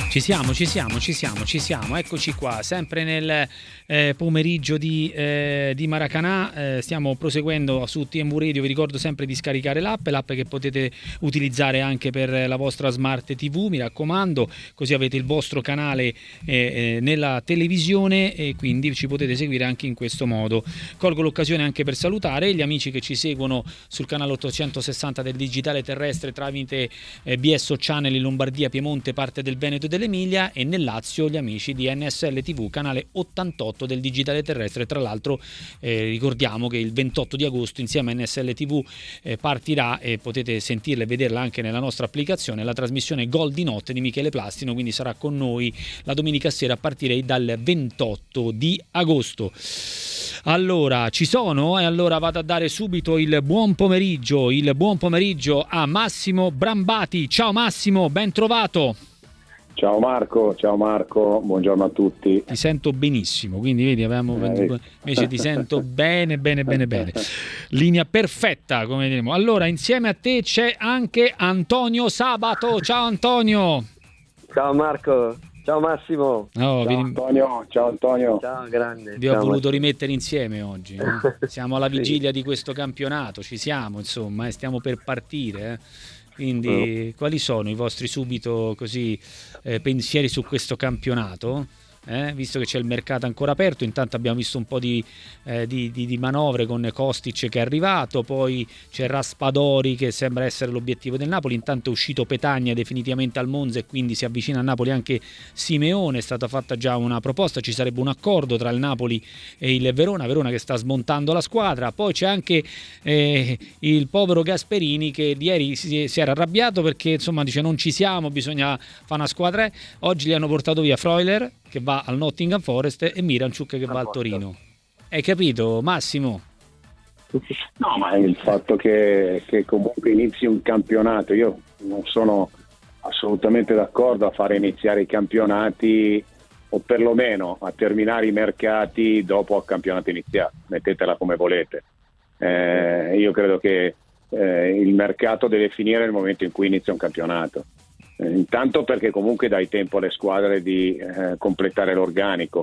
Ci siamo. Eccoci qua, sempre nel pomeriggio di Maracanã. Stiamo proseguendo su TMV Radio. Vi ricordo sempre di scaricare l'app che potete utilizzare anche per la vostra Smart TV, mi raccomando, così avete il vostro canale nella televisione e quindi ci potete seguire anche in questo modo. Colgo l'occasione anche per salutare gli amici che ci seguono sul canale 860 del digitale terrestre tramite BSO Channel in Lombardia, Piemonte, parte del Veneto e dell'Emilia, e nel Lazio gli amici di NSL TV, canale 88 del digitale terrestre. Tra l'altro ricordiamo che il 28 di agosto insieme a NSL TV partirà, e potete sentirla e vederla anche nella nostra applicazione, la trasmissione Gol di notte di Michele Plastino, quindi sarà con noi la domenica sera a partire dal 28 di agosto. Allora, ci sono? E allora vado a dare subito il buon pomeriggio a Massimo Brambati. Ciao Massimo, ben trovato. Ciao Marco, buongiorno a tutti. Ti sento benissimo, quindi vedi, invece ti sento bene. Linea perfetta, come diremo. Allora, insieme a te c'è anche Antonio Sabato. Ciao Antonio. Ciao Marco. Ciao Massimo. Ciao Antonio. Ciao grande. Vi ho voluto rimettere insieme oggi. Siamo alla vigilia di questo campionato, ci siamo, insomma, stiamo per partire. Quindi quali sono i vostri subito così pensieri su questo campionato? Visto che c'è il mercato ancora aperto, intanto abbiamo visto un po' di manovre con Kostic che è arrivato, poi c'è Raspadori che sembra essere l'obiettivo del Napoli, intanto è uscito Petagna definitivamente al Monza e quindi si avvicina a Napoli anche Simeone, è stata fatta già una proposta, ci sarebbe un accordo tra il Napoli e il Verona che sta smontando la squadra. Poi c'è anche il povero Gasperini che ieri si era arrabbiato perché insomma dice non ci siamo, bisogna fare una squadra. Oggi li hanno portato via Freuler che va al Nottingham Forest e Miranchuk che va al Torino. Hai capito, Massimo? No, ma è il fatto che comunque inizi un campionato. Io non sono assolutamente d'accordo a fare iniziare i campionati, o perlomeno a terminare i mercati dopo il campionato iniziato. Mettetela come volete. Io credo che il mercato deve finire nel momento in cui inizia un campionato. Intanto perché comunque dai tempo alle squadre di completare l'organico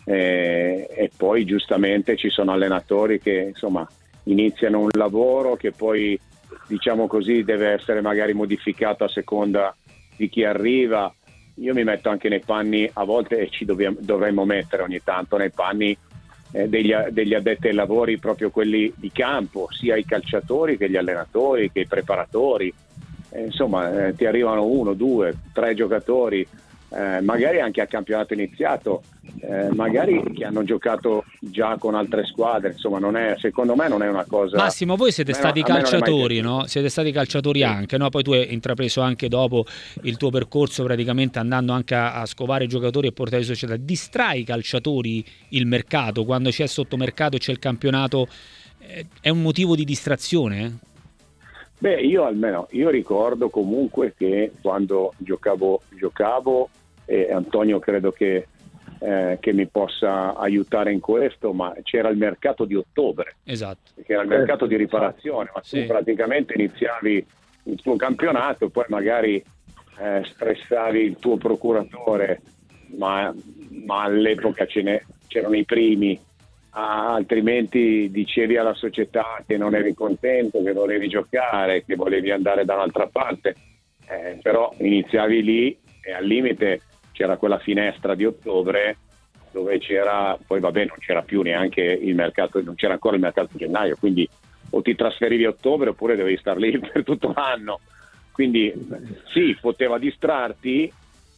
e poi giustamente ci sono allenatori che insomma iniziano un lavoro che poi diciamo così deve essere magari modificato a seconda di chi arriva. Io mi metto anche nei panni a volte e ci dovremmo mettere ogni tanto nei panni degli addetti ai lavori, proprio quelli di campo, sia i calciatori che gli allenatori che i preparatori. Insomma ti arrivano 1, 2, 3 giocatori magari anche al campionato iniziato, magari che hanno giocato già con altre squadre, insomma secondo me non è una cosa. Massimo, voi siete stati calciatori, no? Siete stati calciatori anche, no? Poi tu hai intrapreso anche dopo il tuo percorso praticamente andando anche a scovare giocatori e portare in società. Distrai i calciatori il mercato quando c'è sottomercato e c'è il campionato? È un motivo di distrazione? Beh, io ricordo comunque che quando giocavo e Antonio credo che mi possa aiutare in questo, ma c'era il mercato di ottobre, esatto, che era il mercato di riparazione, ma tu praticamente iniziavi il tuo campionato, poi magari stressavi il tuo procuratore, ma all'epoca c'erano i primi. Altrimenti dicevi alla società che non eri contento, che volevi giocare, che volevi andare da un'altra parte, però iniziavi lì e al limite c'era quella finestra di ottobre dove poi non c'era più neanche il mercato, non c'era ancora il mercato di gennaio, quindi o ti trasferivi a ottobre oppure dovevi star lì per tutto l'anno, quindi sì, poteva distrarti,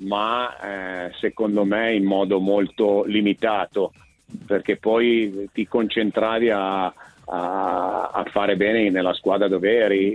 ma secondo me in modo molto limitato, perché poi ti concentravi a fare bene nella squadra dove eri.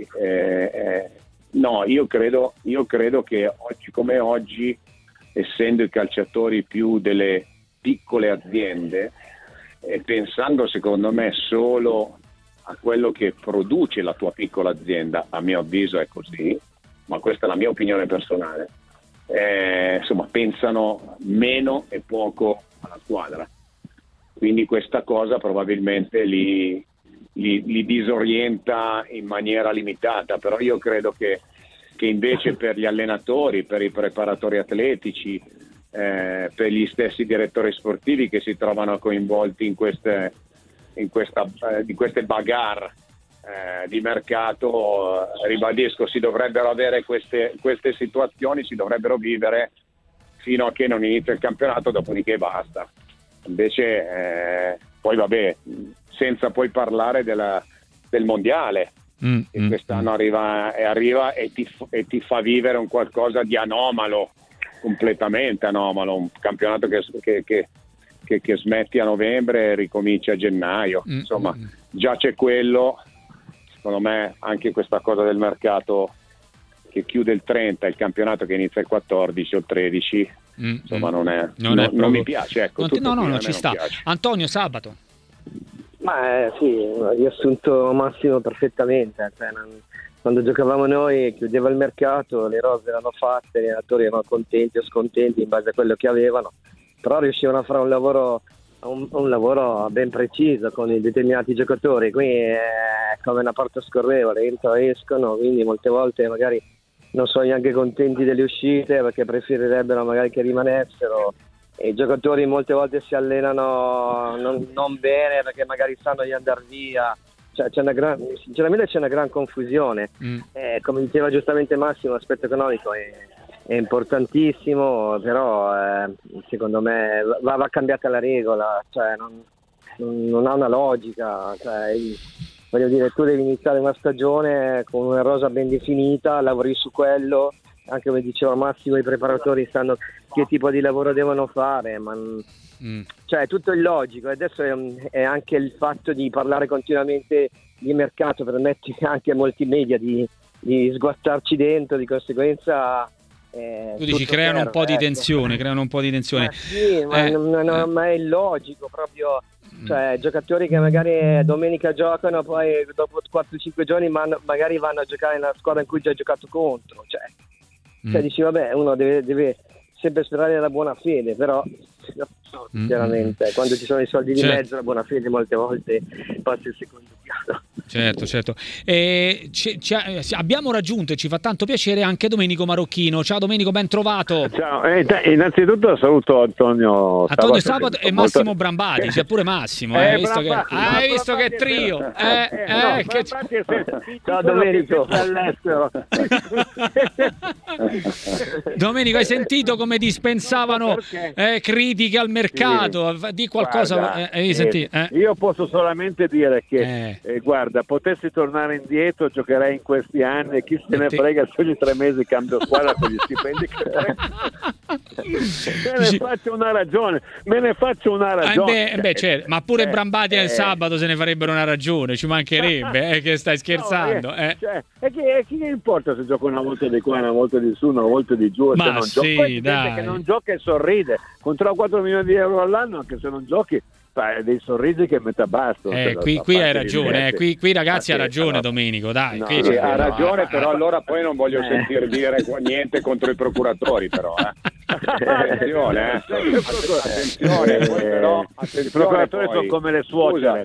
No, io credo che oggi come oggi, essendo i calciatori più delle piccole aziende e pensando secondo me solo a quello che produce la tua piccola azienda, a mio avviso è così, ma questa è la mia opinione personale, insomma pensano meno e poco alla squadra. Quindi questa cosa probabilmente li disorienta in maniera limitata, però io credo che che invece per gli allenatori, per i preparatori atletici, per gli stessi direttori sportivi che si trovano coinvolti in queste bagarre di mercato, ribadisco, si dovrebbero avere queste situazioni, si dovrebbero vivere fino a che non inizia il campionato, dopodiché basta. Invece poi vabbè, senza poi parlare del mondiale, che quest'anno arriva e ti fa vivere un qualcosa di anomalo, completamente anomalo, un campionato che smetti a novembre e ricomincia a gennaio. Insomma, già c'è quello. Secondo me anche questa cosa del mercato che chiude il 30, il campionato che inizia il 14 o il 13, insomma non mi piace, ecco. Non ci sta. Piace. Antonio, sabato. Ma sì, riassunto Massimo perfettamente, cioè, quando giocavamo noi chiudeva il mercato, le rose erano fatte, gli allenatori erano contenti o scontenti in base a quello che avevano, però riuscivano a fare un lavoro ben preciso con i determinati giocatori. Qui è come una porta scorrevole, entrano e escono, quindi molte volte magari non sono neanche contenti delle uscite perché preferirebbero magari che rimanessero, e i giocatori molte volte si allenano non bene perché magari sanno di andare via, cioè sinceramente c'è una gran confusione. Come diceva giustamente Massimo, l'aspetto economico è importantissimo, però secondo me va cambiata la regola, cioè non ha una logica, cioè, voglio dire, tu devi iniziare una stagione con una rosa ben definita, lavori su quello, anche come diceva Massimo i preparatori sanno che tipo di lavoro devono fare, ma cioè è tutto illogico. Adesso è anche il fatto di parlare continuamente di mercato permette anche a molti media di sguazzarci dentro, di conseguenza tu dici creano un po' di tensione, Ma sì, ma è illogico proprio, cioè giocatori che magari domenica giocano, poi dopo 4-5 giorni magari vanno a giocare nella squadra in cui già hai giocato contro, cioè dici vabbè, uno deve sempre sperare nella buona fede, però sinceramente quando ci sono i soldi di mezzo la buona fede molte volte passa il secondo piano. Certo. Abbiamo raggiunto, e ci fa tanto piacere, anche Domenico Marocchino. Ciao Domenico, ben trovato. Ciao, innanzitutto saluto Antonio Sabato e Massimo Brambati, c'è pure Massimo, hai visto che trio? Ciao Domenico. Domenico, hai sentito come dispensavano critiche al mercato? Di qualcosa. Guarda, io posso solamente dire che guarda, potessi tornare indietro, giocherei in questi anni, chi se ne frega se ogni 3 mesi cambio squadra con gli stipendi che me ne faccio una ragione. Certo. Ma pure Brambati al sabato se ne farebbero una ragione, ci mancherebbe, che stai scherzando. Chi importa se gioca una volta di qua, una volta di su, una volta di giù, ma se non sì, gioca, dai. che non gioca e sorride con 3-4 milioni di euro all'anno, anche se non giochi dei sorrisi che metà basta. Qui hai ragione, qui ragazzi ha ragione Domenico, dai. Ha ragione, però allora poi non voglio sentire dire niente contro i procuratori, però attenzione, i procuratori sono come le suocere,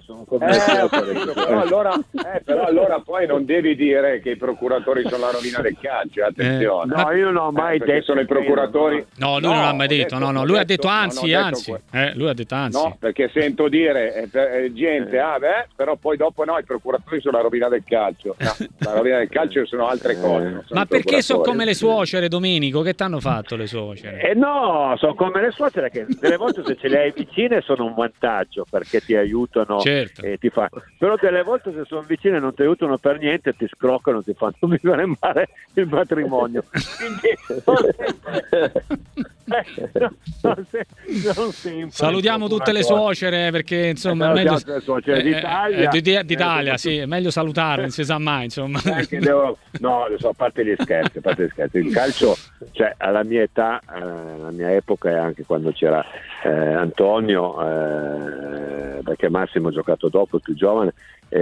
però allora poi non devi dire che i procuratori sono la rovina del calcio, attenzione. No, io non ho mai detto sono i procuratori. No, lui non l'ha mai detto, lui ha detto anzi, lui ha detto anzi. No, perché sento dire gente, però poi dopo no, i procuratori sono la rovina del calcio. No, la rovina del calcio sono altre cose. Ma perché sono come le suocere, Domenico? Che t'hanno fatto le suocere? No, sono come le suocere che delle volte se ce le hai vicine sono un vantaggio perché ti aiutano, certo. E ti fa. Però delle volte se sono vicine non ti aiutano per niente, ti scroccano, ti fanno vivere male il matrimonio. Quindi salutiamo tutte le suocere perché insomma è meglio d'Italia, sì, è meglio salutarle, non si sa mai, insomma. No, a parte gli scherzi, il calcio, cioè alla mia età, alla mia epoca e anche quando c'era Antonio, perché Massimo ha giocato dopo, più giovane,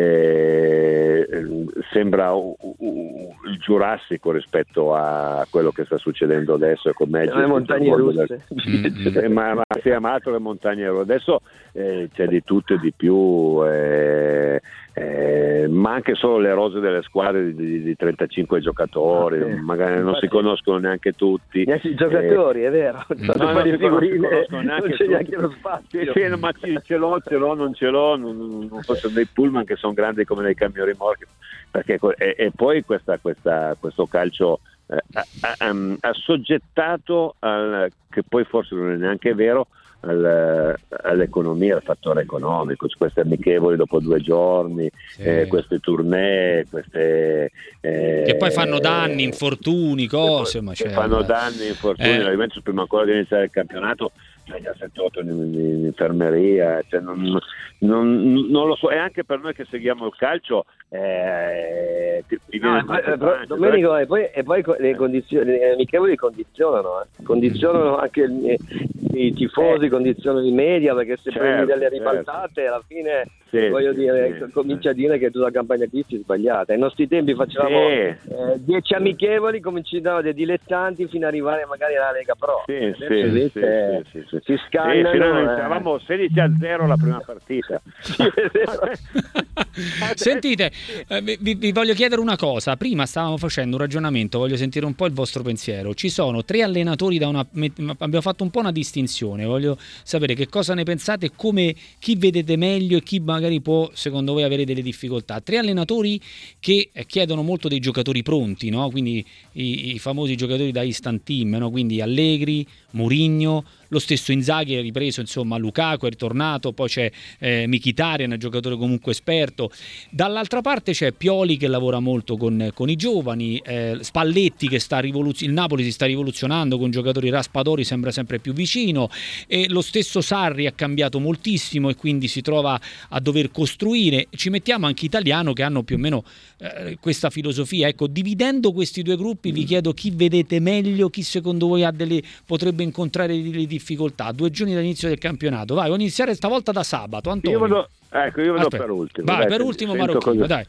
sembra il Giurassico rispetto a quello che sta succedendo adesso con me. Le montagne russe. Ma altro che montagne russe. Adesso c'è di tutto e di più, ma anche solo le rose delle squadre di 35 giocatori, magari non si conoscono neanche tutti. Neanche i giocatori, è vero. Non si conoscono neanche lo spazio. Sì, ma ce l'ho, non ce l'ho, non sono dei pullman che sono grandi come dei camion rimorchi, perché e poi questo calcio assoggettato che poi forse non è neanche vero, all'economia, al fattore economico, queste amichevoli dopo 2 giorni, queste tournée, che poi fanno danni, infortuni, cose, ma fanno danni, infortuni, la Juventus prima ancora di iniziare il campionato c'è già 7-8 in infermeria, cioè non lo so, e anche per noi che seguiamo il calcio Domenico, e poi le condizioni, le amichevoli condizionano anche i tifosi, condizionano i media, perché se prendi delle ribaltate alla fine comincia a dire che tutta la campagna acquisti è sbagliata. Ai nostri tempi facevamo 10 amichevoli, cominciavano dei dilettanti fino ad arrivare magari alla Lega Pro. Si scannano. Eravamo 16-0 la prima partita. Sentite, vi voglio chiedere una cosa. Prima stavamo facendo un ragionamento, voglio sentire un po' il vostro pensiero. Ci sono 3 allenatori abbiamo fatto un po' una distinzione, voglio sapere che cosa ne pensate, chi vedete meglio e chi magari può secondo voi avere delle difficoltà. 3 allenatori che chiedono molto dei giocatori pronti, no? Quindi i famosi giocatori da instant team, no? Quindi Allegri, Mourinho, lo stesso Inzaghi è ripreso, insomma Lukaku è ritornato, poi c'è Mkhitaryan, un giocatore comunque esperto. Dall'altra parte c'è Pioli che lavora molto con i giovani, Spalletti che il Napoli si sta rivoluzionando con giocatori, Raspadori sembra sempre più vicino, e lo stesso Sarri ha cambiato moltissimo e quindi si trova a dover costruire. Ci mettiamo anche Italiano che hanno più o meno questa filosofia. Ecco, dividendo questi 2 gruppi vi chiedo chi vedete meglio, chi secondo voi potrebbe incontrare delle difficoltà. 2 giorni dall'inizio del campionato. Vai, voglio iniziare stavolta da sabato. Antonio. Io vado per ultimo. Vai, per ultimo Marocchino, dai.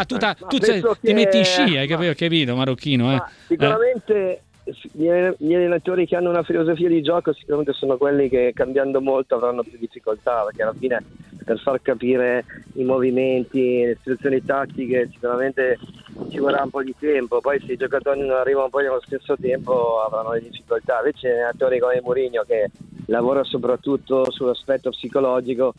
Ti metti in sci, hai capito Marocchino? Sicuramente gli allenatori che hanno una filosofia di gioco sicuramente sono quelli che, cambiando molto, avranno più difficoltà, perché alla fine per far capire i movimenti, le istruzioni tattiche sicuramente ci vorrà un po' di tempo. Poi se i giocatori non arrivano poi allo stesso tempo avranno le difficoltà. Invece allenatori come Mourinho, che lavora soprattutto sull'aspetto psicologico,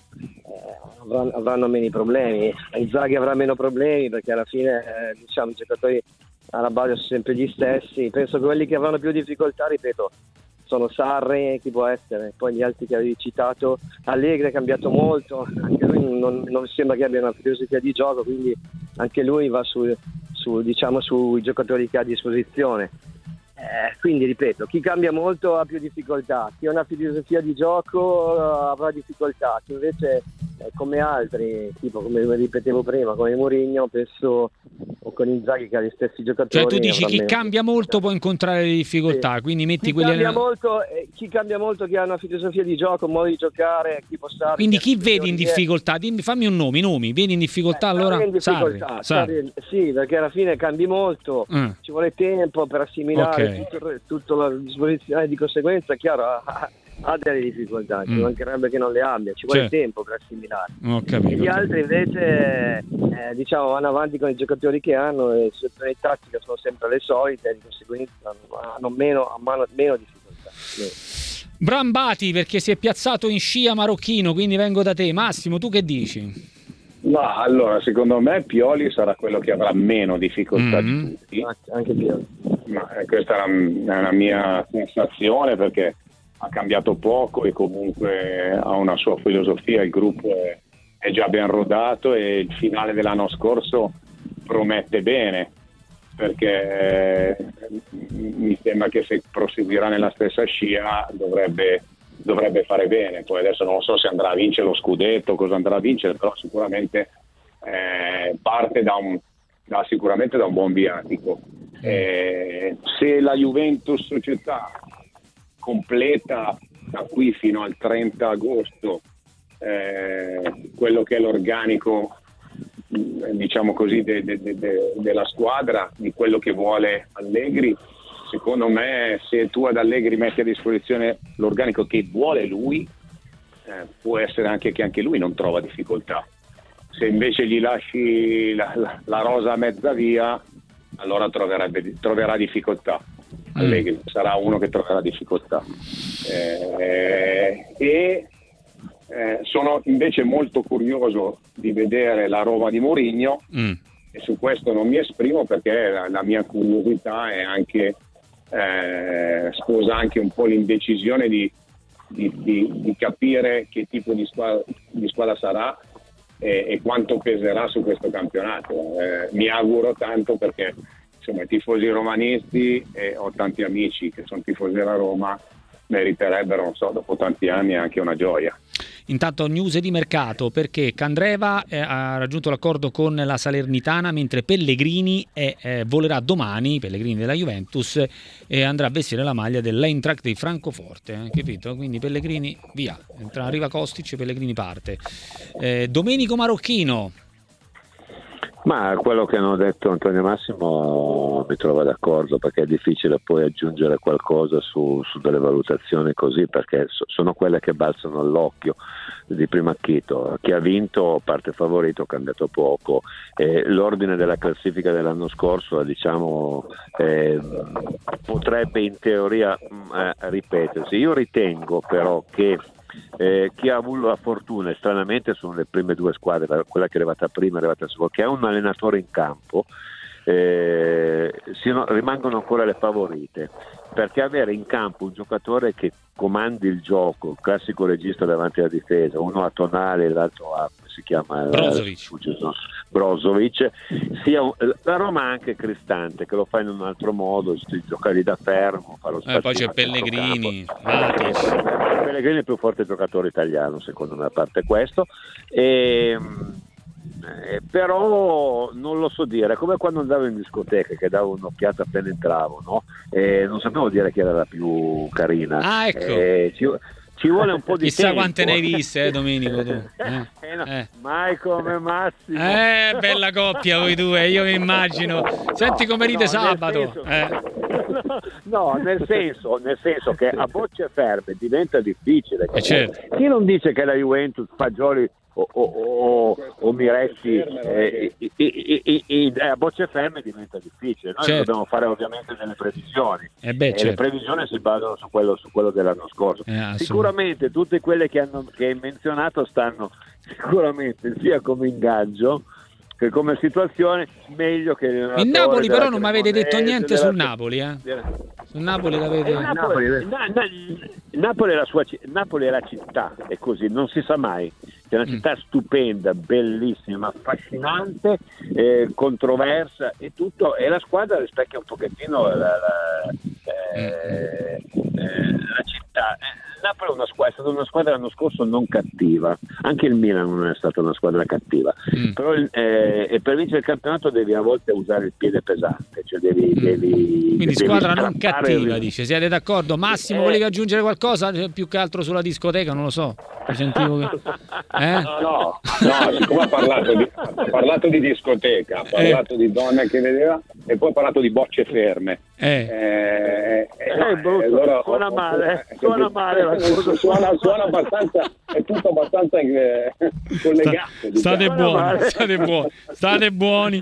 avranno meno problemi. Inzaghi avrà meno problemi, perché alla fine i giocatori alla base sono sempre gli stessi. Penso che quelli che avranno più difficoltà, ripeto, sono Sarri, chi può essere, poi gli altri che avevi citato. Allegri è cambiato molto, anche lui non sembra che abbia una filosofia di gioco, quindi anche lui va sui giocatori che ha a disposizione. Quindi ripeto, chi cambia molto ha più difficoltà, chi ha una filosofia di gioco avrà difficoltà, chi invece come altri, tipo come ripetevo prima, come Mourinho, penso, o con Inzaghi che ha gli stessi giocatori. Cioè tu dici chi cambia molto può incontrare le difficoltà, quindi metti chi cambia molto, chi ha una filosofia di gioco, un modo di giocare, chi può stare. Quindi chi vedi in difficoltà? Fammi un nome, i nomi, vedi in difficoltà allora? Sarri. Sì, perché alla fine cambi molto, ci vuole tempo per assimilare tutto la disposizione, di conseguenza chiaro ha delle difficoltà, ci mancherebbe che non le abbia, ci vuole tempo per assimilare. E gli altri invece vanno avanti con i giocatori che hanno, le situazioni tattiche sono sempre le solite, di conseguenza hanno meno difficoltà. Brambati, perché si è piazzato in scia Marocchino, quindi vengo da te. Massimo, tu che dici? No, allora secondo me Pioli sarà quello che avrà meno difficoltà di tutti. Anche Pioli. Ma questa è una mia sensazione, perché ha cambiato poco e comunque ha una sua filosofia, il gruppo è già ben rodato e il finale dell'anno scorso promette bene, perché mi sembra che se proseguirà nella stessa scia dovrebbe fare bene. Poi adesso non so se andrà a vincere lo scudetto, cosa andrà a vincere, però sicuramente parte sicuramente da un buon viatico. Se la Juventus società completa da qui fino al 30 agosto quello che è l'organico, diciamo così, della squadra, di quello che vuole Allegri, secondo me se tu ad Allegri metti a disposizione l'organico che vuole lui, può essere anche che anche lui non trova difficoltà. Se invece gli lasci la rosa a mezza via, allora troverà difficoltà. Allegri sarà uno che troverà difficoltà. Sono invece molto curioso di vedere la Roma di Mourinho, e su questo non mi esprimo perché la mia curiosità è anche sposa anche un po' l'indecisione di capire che tipo di squadra sarà e quanto peserà su questo campionato. Mi auguro tanto perché insomma i tifosi romanisti, e ho tanti amici che sono tifosi della Roma, meriterebbero, non so, dopo tanti anni anche una gioia. Intanto news di mercato, perché Candreva ha raggiunto l'accordo con la Salernitana, mentre Pellegrini volerà domani, Pellegrini della Juventus, e andrà a vestire la maglia dell'Eintracht di Francoforte, capito? Quindi Pellegrini via, arriva Kostic, Pellegrini parte. Domenico Marocchino. Ma quello che hanno detto Antonio Massimo mi trova d'accordo, perché è difficile poi aggiungere qualcosa su delle valutazioni così, perché sono quelle che balzano all'occhio di primo acchito. Chi ha vinto parte favorito, ha cambiato poco, l'ordine della classifica dell'anno scorso potrebbe in teoria ripetersi. Io ritengo però che chi ha avuto la fortuna, e stranamente sono le prime due squadre, quella che è arrivata prima e arrivata seconda, che ha un allenatore in campo, rimangono ancora le favorite, perché avere in campo un giocatore che comandi il classico regista davanti alla difesa, uno a Tonali e l'altro a si chiama Brozovic, la Roma anche Cristante che lo fa in un altro modo, gioca lì da fermo, fa lo spazio, poi c'è Pellegrini, Pellegrini è il più forte giocatore italiano secondo me, a parte questo, però non lo so dire, come quando andavo in discoteca che davo un'occhiata appena entravo, no? Non sapevo dire chi era la più carina. Ecco. Ci vuole un po' di chissà tempo. Quante ne hai viste, Domenico, tu? Mai come Massimo. Bella coppia voi due, io mi immagino. Senti come ride sabato. Nel senso che a bocce ferme diventa difficile. Certo. Chi non dice che la Juventus, Fagioli o Miretti a bocce ferme diventa difficile. Noi dobbiamo fare ovviamente delle previsioni, le previsioni si basano su quello dell'anno scorso. Sicuramente tutte quelle che hai menzionato stanno sicuramente sia come ingaggio che come situazione meglio che il Napoli. Però non mi avete detto niente sul Napoli, sul Napoli l'avete... Napoli è la città, è così, non si sa mai. È una città stupenda, bellissima, affascinante, controversa e tutto, e la squadra rispecchia un pochettino la città. Napoli è stata una squadra l'anno scorso non cattiva, anche il Milan non è stata una squadra cattiva, però per vincere il campionato devi a volte usare il piede pesante, cioè quindi squadra non cattiva, dice. Siete d'accordo? Massimo, volevi aggiungere qualcosa più che altro sulla discoteca? Non lo so, mi sentivo che... No, siccome ha parlato di discoteca, ha parlato di donne che vedeva e poi ha parlato di bocce ferme. Allora, suona male suona abbastanza, è tutto abbastanza collegato. State buoni.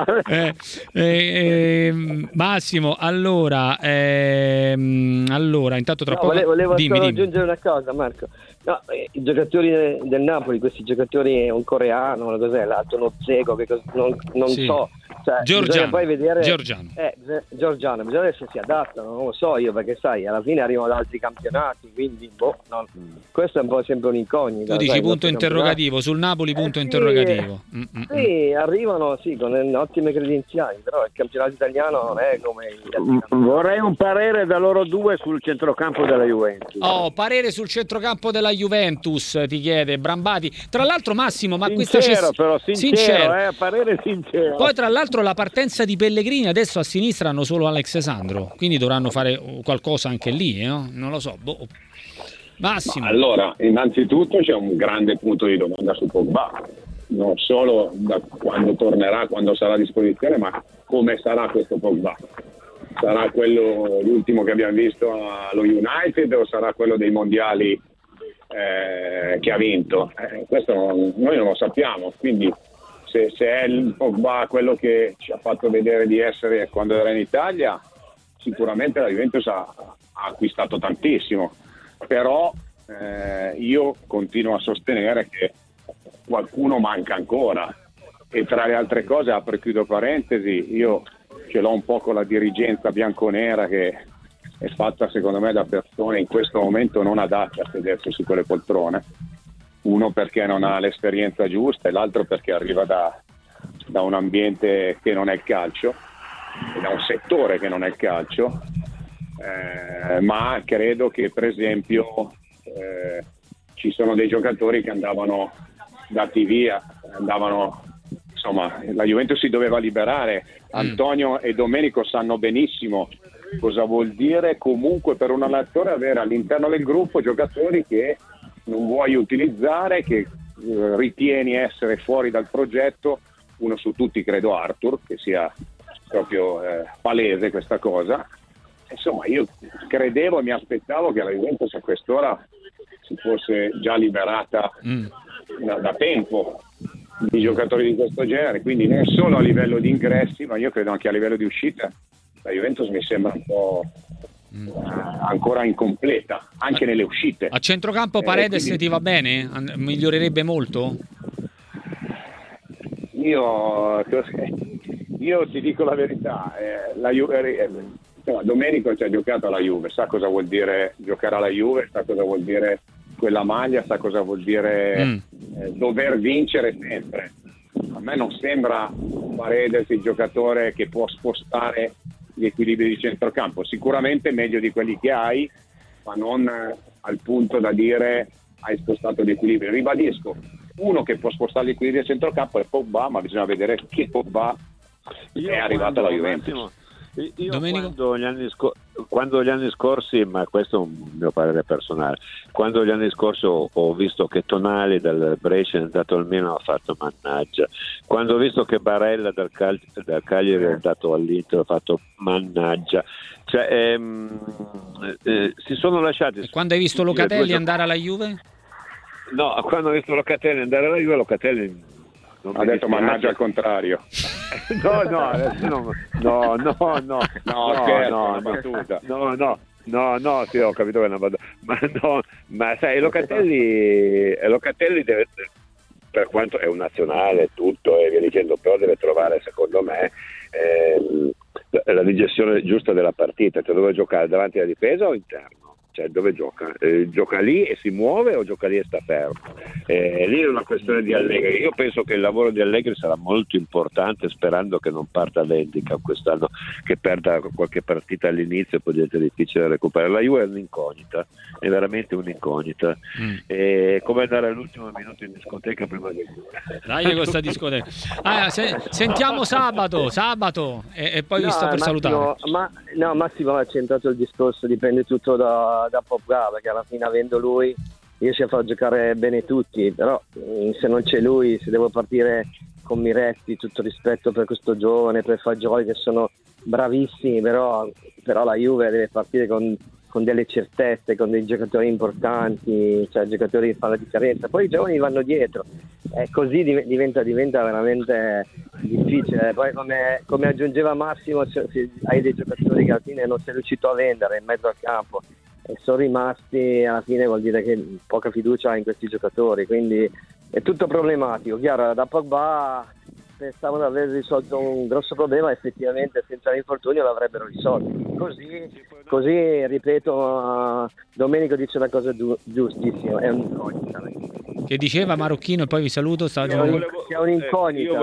Massimo, allora intanto tra poco volevo aggiungere una cosa, Marco. No, i giocatori del Napoli, questi giocatori, un coreano, una cos'è l'altro, uno zego, che non so, cioè, Giorgiano, poi vedere Giorgiano, bisogna vedere se si adattano, non lo so io, perché sai, alla fine arrivano da altri campionati, quindi questo è un po' sempre un'incognita. Tu dici punto interrogativo sul Napoli, punto interrogativo. Sì, arrivano con ottime credenziali, però il campionato italiano non è come vorrei un parere da loro due sul centrocampo della Juventus. Parere sul centrocampo della Juventus ti chiede Brambati. Tra l'altro, Massimo, ma sincero, parere sincero. Poi tra l'altro la partenza di Pellegrini, adesso a sinistra hanno solo Alex Sandro, quindi dovranno fare qualcosa anche lì, no? Non lo so. Massimo. Allora, innanzitutto c'è un grande punto di domanda su Pogba, non solo da quando tornerà, quando sarà a disposizione, ma come sarà questo Pogba. Sarà quello l'ultimo che abbiamo visto allo United o sarà quello dei mondiali che ha vinto. Questo noi non lo sappiamo, quindi se è il Pogba quello che ci ha fatto vedere di essere quando era in Italia, sicuramente la Juventus ha acquistato tantissimo, però io continuo a sostenere che qualcuno manca ancora, e tra le altre cose, apro e chiudo parentesi, io ce l'ho un po' con la dirigenza bianconera, che è fatta secondo me da persone in questo momento non adatte a sedersi su quelle poltrone, uno perché non ha l'esperienza giusta e l'altro perché arriva da un ambiente che non è il calcio, e da un settore che non è il calcio, ma credo che per esempio ci sono dei giocatori che andavano dati via, insomma, la Juventus si doveva liberare. Antonio e Domenico sanno benissimo cosa vuol dire comunque per un allenatore avere all'interno del gruppo giocatori che non vuoi utilizzare, che ritieni essere fuori dal progetto. Uno su tutti credo Arthur, che sia proprio palese questa cosa. Insomma, io credevo e mi aspettavo che la Juventus a quest'ora si fosse già liberata da tempo di giocatori di questo genere, quindi non solo a livello di ingressi, ma io credo anche a livello di uscita. La Juventus mi sembra un po' ancora incompleta anche nelle uscite. A centrocampo Paredes quindi ti va bene? Migliorerebbe molto? Io ti dico la verità, la Juve, Domenico ci ha giocato alla Juve, sa cosa vuol dire giocare alla Juve, sa cosa vuol dire quella maglia, sa cosa vuol dire dover vincere sempre. A me non sembra Paredes il giocatore che può spostare gli equilibri di centrocampo, sicuramente meglio di quelli che hai, ma non al punto da dire hai spostato gli equilibri. Ribadisco, uno che può spostare gli equilibri di centrocampo è Pogba, ma bisogna vedere che Pogba è arrivato alla Juventus. Io quando gli anni scorsi, ma questo è un mio parere personale, quando gli anni scorsi ho visto che Tonali dal Brescia è andato al Milan, ho fatto mannaggia. Quando ho visto che Barella dal Cagliari è andato all'Inter, ho fatto mannaggia. Cioè, si sono lasciati. E quando hai visto Locatelli andare alla Juve? No, quando ho visto Locatelli andare alla Juve, Locatelli ha detto mannaggia al contrario. No, sì, ho capito che è una battuta. Ma sai, Locatelli deve, per quanto è un nazionale tutto e via dicendo, però deve trovare, secondo me, la digestione giusta della partita, cioè dove giocare, davanti alla difesa o interno? Cioè dove gioca? Gioca lì e si muove o gioca lì e sta fermo? Lì è una questione di Allegri. Io penso che il lavoro di Allegri sarà molto importante, sperando che non parta l'handicap quest'anno, che perda qualche partita all'inizio e poi diventa difficile recuperare. La Juve è un'incognita, è veramente un'incognita. Come andare all'ultimo minuto in discoteca prima di... Dai, questa discoteca. Sentiamo sabato e poi vi sto per salutare. Massimo ha centrato il discorso, dipende tutto da Pogba, perché alla fine, avendo lui, riesce a far giocare bene tutti, però se non c'è lui, se devo partire con Miretti, tutto rispetto per questo giovane, per Fagioli, che sono bravissimi, però la Juve deve partire con delle certezze, con dei giocatori importanti, cioè giocatori che fanno la differenza, poi i giovani vanno dietro, così diventa veramente difficile. Poi come aggiungeva Massimo, se hai dei giocatori che alla fine non sei riuscito a vendere in mezzo al campo e sono rimasti, alla fine vuol dire che poca fiducia hai in questi giocatori, quindi è tutto problematico. Chiaro, da Pogba pensavo di aver risolto un grosso problema, effettivamente senza l'infortunio l'avrebbero risolto. Così ripeto, Domenico dice la cosa giustissima, è un'incognita. Che diceva Marocchino, e poi vi saluto. È un'incognita.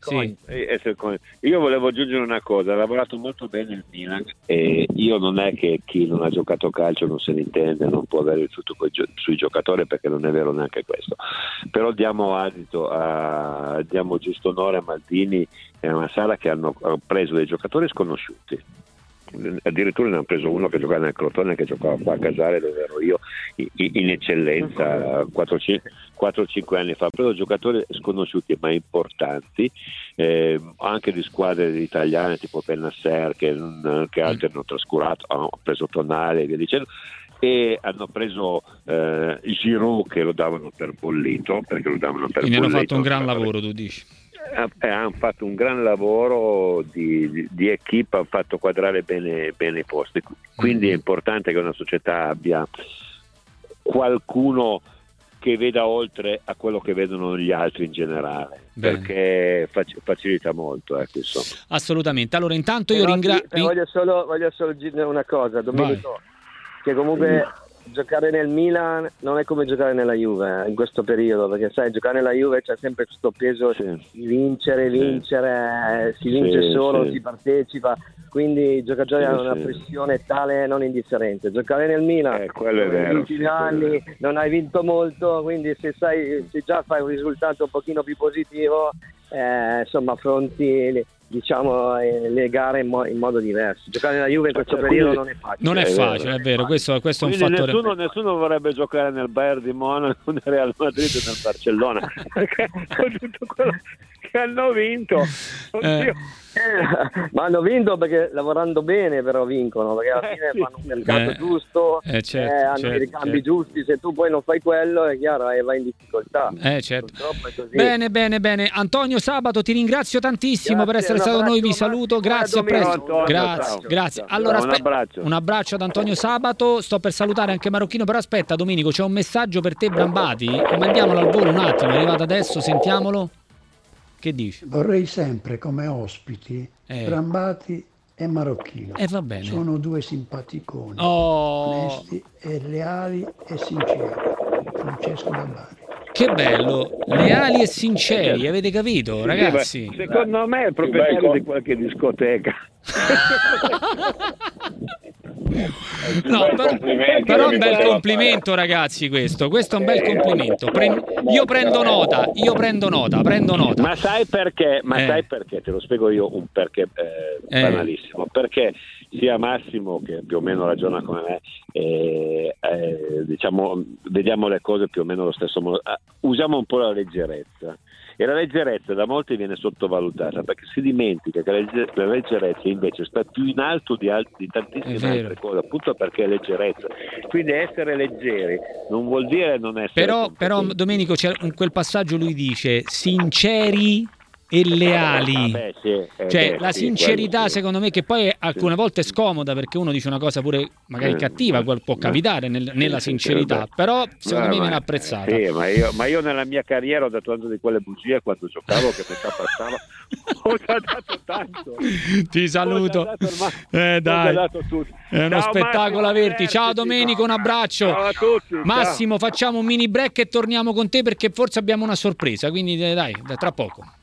Io volevo aggiungere una cosa: ha lavorato molto bene il Milan, e io non è che chi non ha giocato calcio non se ne intende, non può avere il frutto sui giocatori, perché non è vero neanche questo, però diamo giusto onore a Maldini e a Massara, che hanno preso dei giocatori sconosciuti. Addirittura ne hanno preso uno che giocava nel Crotone, che giocava qua a Casale dove ero io in eccellenza 4-5 anni fa. Ha preso giocatori sconosciuti ma importanti, anche di squadre italiane tipo Benasser, che altri hanno trascurato, hanno preso Tonali e via dicendo. e hanno preso Giroud, che lo davano per bollito, perché lo davano per quindi bollito. Hanno fatto un gran lavoro, tu dici. Hanno fatto un gran lavoro di equipe, hanno fatto quadrare bene i posti, quindi è importante che una società abbia qualcuno che veda oltre a quello che vedono gli altri in generale. Bene. Perché facilita molto, insomma. Assolutamente. Allora intanto io ringrazio. Voglio solo dire una cosa, Domenico, che comunque giocare nel Milan non è come giocare nella Juve in questo periodo, perché sai, giocare nella Juve c'è sempre questo peso di vincere, si vince solo, si partecipa, quindi i giocatori hanno una pressione tale non indifferente. Giocare nel Milan negli ultimi anni non hai vinto molto, quindi se già fai un risultato un pochino più positivo, insomma affronti le gare in modo diverso. Giocare nella Juve in questo periodo non è facile. Non è facile, è vero, questo è un fattore. Nessuno vorrebbe giocare nel Bayern di Monaco, nel Real Madrid e nel Barcellona, perché con tutto quello che hanno vinto, ma hanno vinto perché lavorando bene, però vincono, perché alla fine fanno un mercato giusto, hanno i ricambi giusti. Se tu poi non fai quello, è chiaro, vai in difficoltà. Purtroppo è così. Bene. Antonio Sabato, ti ringrazio tantissimo per essere stato con noi, vi saluto, grazie, a presto. Grazie. Allora, un abbraccio ad Antonio Sabato. Sto per salutare anche Marocchino, però aspetta Domenico, c'è un messaggio per te, Brambati, mandiamolo al volo un attimo, è arrivato adesso, sentiamolo. Che dici? Vorrei sempre come ospiti Brambati e Marocchino. Va bene. Sono due simpaticoni, onesti e leali e sinceri. Francesco da Bari. Che bello, leali e sinceri, avete capito, ragazzi? Secondo me è il proprietario di qualche discoteca. No, però è un bel complimento, ragazzi, questo è un bel complimento. Io prendo nota. Ma sai perché? Sai perché? Te lo spiego io un perché banalissimo. Perché sia Massimo, che più o meno ragiona come me, vediamo le cose più o meno allo stesso modo, usiamo un po' la leggerezza. E la leggerezza da molti viene sottovalutata, perché si dimentica che la leggerezza invece sta più in alto di tantissime altre cose, appunto perché è leggerezza. Quindi essere leggeri non vuol dire non essere però Domenico, c'è in quel passaggio lui dice sinceri e leali, la sincerità secondo me, che poi alcune volte è scomoda, perché uno dice una cosa pure magari cattiva, può capitare nella sincerità, però secondo me viene apprezzata. Sì, ma io nella mia carriera ho dato tanto di quelle bugie quando giocavo, che metà passava, ho già dato tanto. Ti saluto, dai, è uno spettacolo averti. Ciao Domenico, un abbraccio. Ciao a tutti. Massimo, facciamo un mini break e torniamo con te, perché forse abbiamo una sorpresa, quindi dai, tra poco.